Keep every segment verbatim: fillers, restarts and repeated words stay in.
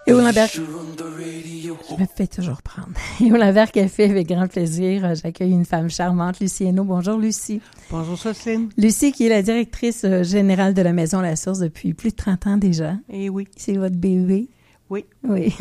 Et au Lambert... Je me fais toujours prendre. Et au Lambert Café, avec grand plaisir, j'accueille une femme charmante, Lucie Hainaut. Bonjour, Lucie. Bonjour, Jocelyne. Lucie, qui est la directrice générale de la Maison La Source depuis plus de trente ans déjà. Eh oui. C'est votre bébé. Oui. Oui.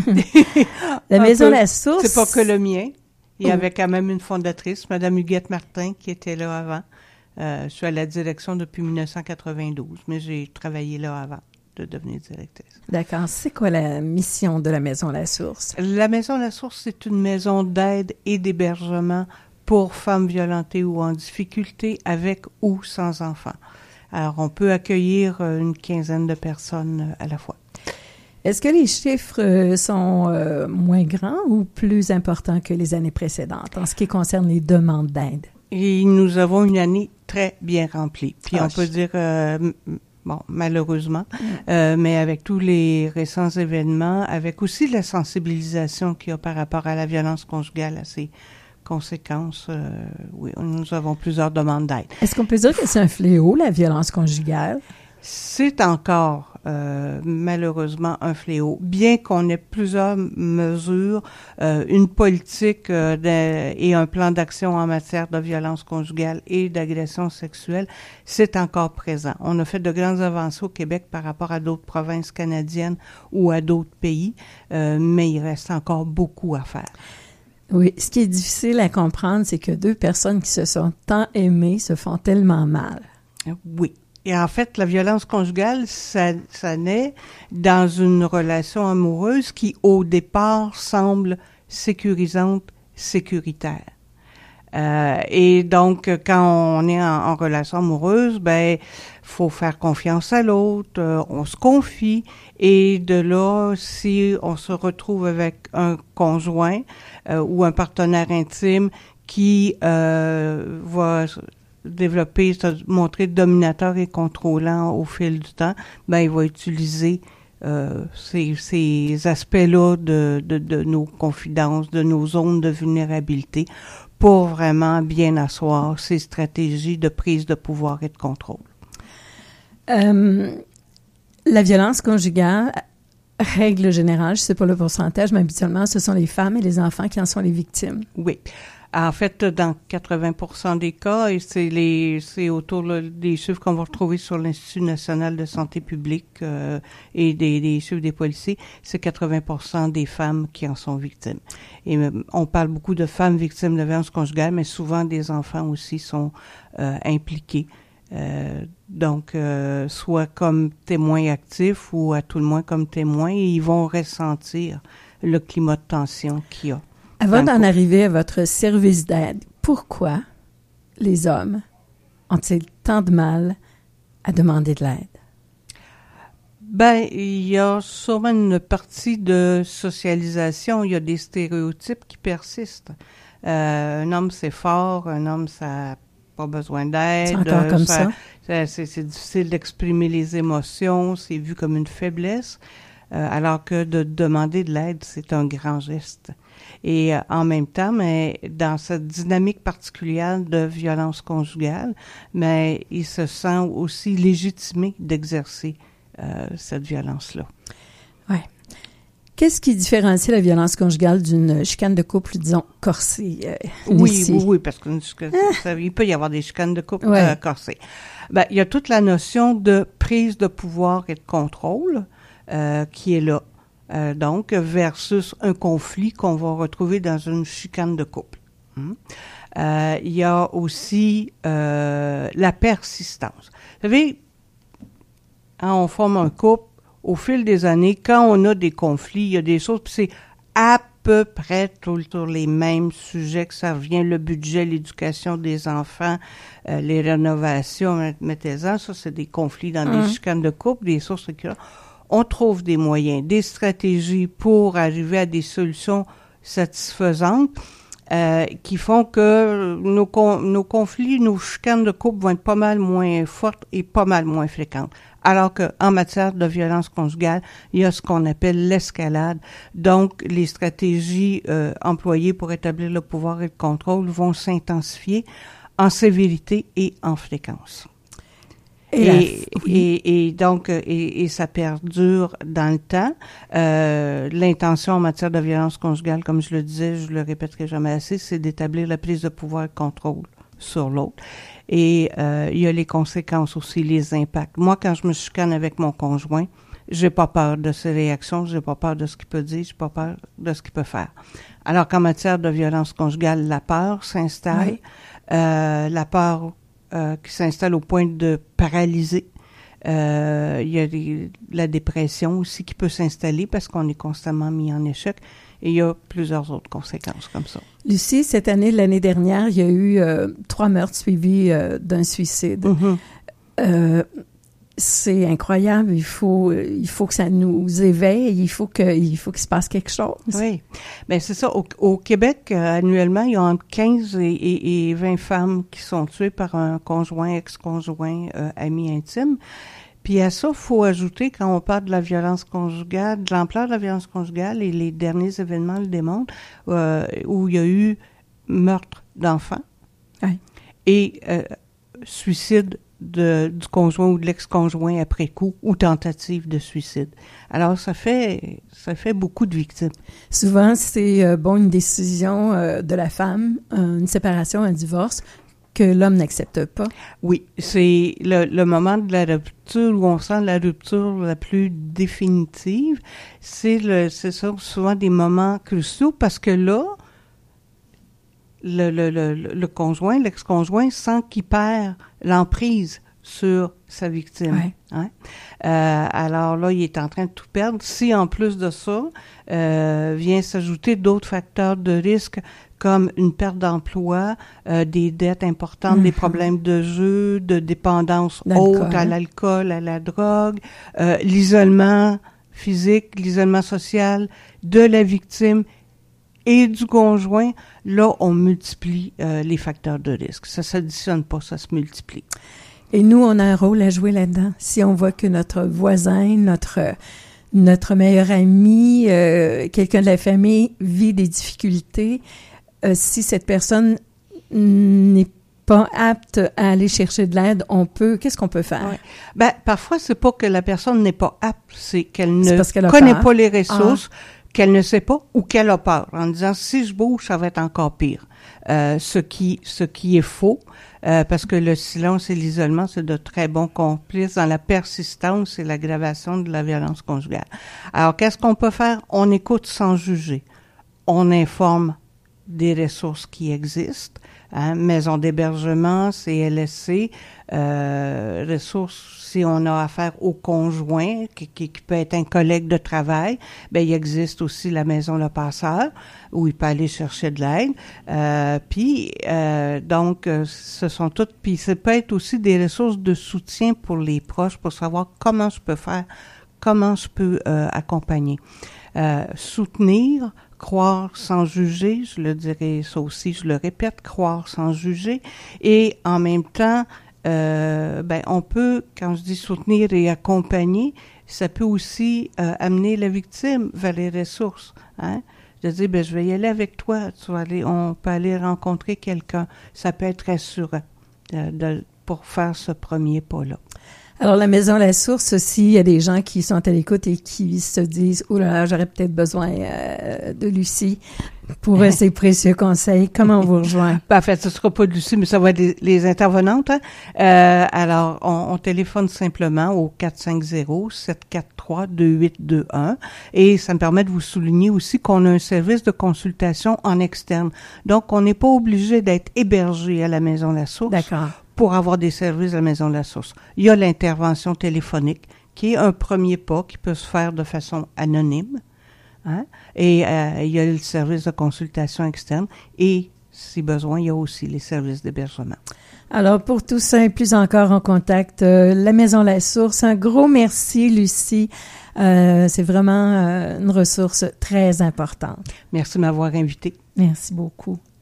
La Maison peu, La Source. C'est pas que le mien. Il y avait quand même une fondatrice, Mme Huguette Martin, qui était là avant. Euh, je suis à la direction depuis dix-neuf cent quatre-vingt-douze, mais j'ai travaillé là avant de devenir directrice. D'accord. C'est quoi la mission de la Maison La Source? La Maison La Source, c'est une maison d'aide et d'hébergement pour femmes violentées ou en difficulté, avec ou sans enfants. Alors, on peut accueillir une quinzaine de personnes à la fois. Est-ce que les chiffres sont euh, moins grands ou plus importants que les années précédentes en ce qui concerne les demandes d'aide? Et nous avons une année très bien remplie. Puis ah, on peut je... dire, euh, bon, malheureusement, mm. euh, mais avec tous les récents événements, avec aussi la sensibilisation qu'il y a par rapport à la violence conjugale, à ses conséquences, euh, oui, nous avons plusieurs demandes d'aide. Est-ce qu'on peut dire que c'est un fléau, la violence conjugale? C'est encore euh, malheureusement un fléau, bien qu'on ait plusieurs mesures, euh, une politique euh, de, et un plan d'action en matière de violence conjugale et d'agression sexuelle, c'est encore présent. On a fait de grandes avancées au Québec par rapport à d'autres provinces canadiennes ou à d'autres pays, euh, mais il reste encore beaucoup à faire. Oui, ce qui est difficile à comprendre, c'est que deux personnes qui se sont tant aimées se font tellement mal. Oui. Et en fait, la violence conjugale, ça, ça naît dans une relation amoureuse qui, au départ, semble sécurisante, sécuritaire. Euh, et donc, quand on est en, en relation amoureuse, ben, faut faire confiance à l'autre, euh, on se confie, et de là, si on se retrouve avec un conjoint euh, ou un partenaire intime qui euh, va développer, se montrer dominateur et contrôlant au fil du temps, ben il va utiliser euh, ces, ces aspects-là de, de, de nos confidences, de nos zones de vulnérabilité pour vraiment bien asseoir ces stratégies de prise de pouvoir et de contrôle. Euh, la violence conjugale, règle générale, je ne sais pas le pourcentage, mais habituellement, ce sont les femmes et les enfants qui en sont les victimes. Oui. En fait, dans quatre-vingts pour cent des cas, et c'est les c'est autour là, des chiffres qu'on va retrouver sur l'Institut national de santé publique euh, et des, des chiffres des policiers, c'est quatre-vingts pour cent des femmes qui en sont victimes. Et euh, on parle beaucoup de femmes victimes de violence conjugale, mais souvent des enfants aussi sont euh, impliqués. Euh, donc, euh, soit comme témoins actifs ou à tout le moins comme témoins, et ils vont ressentir le climat de tension qu'il y a. Avant d'en arriver à votre service d'aide, pourquoi les hommes ont-ils tant de mal à demander de l'aide? Ben, il y a sûrement une partie de socialisation. Il y a des stéréotypes qui persistent. Euh, un homme, c'est fort. Un homme, ça n'a pas besoin d'aide. C'est encore comme ça? ça, ça c'est, c'est difficile d'exprimer les émotions. C'est vu comme une faiblesse. Euh, alors que de demander de l'aide, c'est un grand geste. Et euh, en même temps, mais dans cette dynamique particulière de violence conjugale, mais il se sent aussi légitimé d'exercer euh, cette violence-là. Oui. Qu'est-ce qui différencie la violence conjugale d'une chicane de couple, disons, corsée? Euh, oui, oui, oui, parce que ah. il peut y avoir des chicanes de couple ouais. euh, corsées. Ben, il y a toute la notion de prise de pouvoir et de contrôle euh, qui est là. Euh, donc, versus un conflit qu'on va retrouver dans une chicane de couple. Hum. Euh, il y a aussi euh, la persistance. Vous savez, quand on forme un couple, au fil des années, quand on a des conflits, il y a des choses, puis c'est à peu près toujours les mêmes sujets que ça revient, le budget, l'éducation des enfants, euh, les rénovations, mettez-en, ça c'est des conflits dans hum. des chicanes de couple, des sources récurrentes. On trouve des moyens, des stratégies pour arriver à des solutions satisfaisantes euh, qui font que nos, con- nos conflits, nos chicanes de couple vont être pas mal moins fortes et pas mal moins fréquentes. Alors qu'en matière de violence conjugale, il y a ce qu'on appelle l'escalade. Donc, les stratégies euh, employées pour établir le pouvoir et le contrôle vont s'intensifier en sévérité et en fréquence. Et, et, la, oui. et, et donc, et, et ça perdure dans le temps. Euh, l'intention en matière de violence conjugale, comme je le disais, je le répéterai jamais assez, c'est d'établir la prise de pouvoir et de contrôle sur l'autre. Et euh, il y a les conséquences aussi, les impacts. Moi, quand je me chicane avec mon conjoint, j'ai pas peur de ses réactions, j'ai pas peur de ce qu'il peut dire, j'ai pas peur de ce qu'il peut faire. Alors qu'en matière de violence conjugale, la peur s'installe, oui. euh, la peur euh, qui s'installe au point de paralyser. Euh, il y a des, la dépression aussi qui peut s'installer parce qu'on est constamment mis en échec. Et il y a plusieurs autres conséquences comme ça. Lucie, cette année, l'année dernière, il y a eu euh, trois meurtres suivis euh, d'un suicide. Mm-hmm. Euh, c'est incroyable. Il faut, il faut que ça nous éveille. Il faut que, il faut qu'il se passe quelque chose. Oui. Bien, c'est ça. Au, au Québec, euh, annuellement, il y a entre quinze et, et, et vingt femmes qui sont tuées par un conjoint, ex-conjoint, euh, ami intime. Puis à ça, il faut ajouter, quand on parle de la violence conjugale, de l'ampleur de la violence conjugale, et les derniers événements le démontrent, euh, où il y a eu meurtre d'enfants oui. et euh, suicide de, du conjoint ou de l'ex-conjoint après coup, ou tentative de suicide. Alors, ça fait ça fait beaucoup de victimes. Souvent, c'est euh, bon une décision euh, de la femme, euh, une séparation, un divorce, que l'homme n'accepte pas. Oui, c'est le, le moment de la rupture où on sent la rupture la plus définitive. C'est le, c'est ça, souvent des moments cruciaux parce que là, le, le, le, le conjoint, l'ex-conjoint sent qu'il perd l'emprise sur sa victime. Ouais. Hein? Euh, alors là, il est en train de tout perdre. Si en plus de ça, euh, vient s'ajouter d'autres facteurs de risque comme une perte d'emploi, euh, des dettes importantes, mm-hmm. des problèmes de jeu, de dépendance haute à l'alcool, à la drogue, euh, l'isolement physique, l'isolement social de la victime et du conjoint, là, on multiplie euh, les facteurs de risque. Ça ne s'additionne pas, ça se multiplie. Et nous, on a un rôle à jouer là-dedans. Si on voit que notre voisin, notre notre meilleur ami, euh, quelqu'un de la famille vit des difficultés, euh, si cette personne n'est pas apte à aller chercher de l'aide, on peut, qu'est-ce qu'on peut faire? Ouais. Ben, parfois, c'est pas que la personne n'est pas apte, c'est qu'elle ne c'est qu'elle connaît peur. pas les ressources, ah. qu'elle ne sait pas ou qu'elle a peur, en disant si je bouge, ça va être encore pire. Euh, ce qui, ce qui est faux, euh, parce que le silence et l'isolement, c'est de très bons complices dans la persistance et l'aggravation de la violence conjugale. Alors, qu'est-ce qu'on peut faire? On écoute sans juger. On informe des ressources qui existent, hein, maison d'hébergement, C L S C, euh, ressources si on a affaire au conjoint, qui, qui, qui peut être un collègue de travail, ben il existe aussi la maison Le Passeur, où il peut aller chercher de l'aide. Euh, puis, euh, donc, ce sont toutes, puis ça peut être aussi des ressources de soutien pour les proches, pour savoir comment je peux faire, comment je peux euh, accompagner. Euh, soutenir, croire sans juger, je le dirais ça aussi, je le répète, croire sans juger, et en même temps, euh, ben on peut, quand je dis soutenir et accompagner, ça peut aussi euh, amener la victime vers les ressources, hein. Je dis, ben je vais y aller avec toi, tu vas aller, on peut aller rencontrer quelqu'un, ça peut être rassurant euh, de, pour faire ce premier pas-là. Alors, la Maison La Source aussi, il y a des gens qui sont à l'écoute et qui se disent « Oh là là, j'aurais peut-être besoin euh, de Lucie pour euh, ses précieux conseils. » Comment on vous rejoint? Ben, en fait, ce ne sera pas de Lucie, mais ça va être les, les intervenantes. Hein? Euh, alors, on, on téléphone simplement au quatre cinq zéro, sept quatre trois, deux huit deux un et ça me permet de vous souligner aussi qu'on a un service de consultation en externe. Donc, on n'est pas obligé d'être hébergé à la Maison La Source. D'accord. Pour avoir des services à la Maison de la Source. Il y a l'intervention téléphonique, qui est un premier pas qui peut se faire de façon anonyme. Hein? Et euh, il y a le service de consultation externe. Et, si besoin, il y a aussi les services d'hébergement. Alors, pour tout ça et plus encore, on contacte euh, la Maison La Source. Un gros merci, Lucie. Euh, c'est vraiment euh, une ressource très importante. Merci de m'avoir invitée. Merci beaucoup.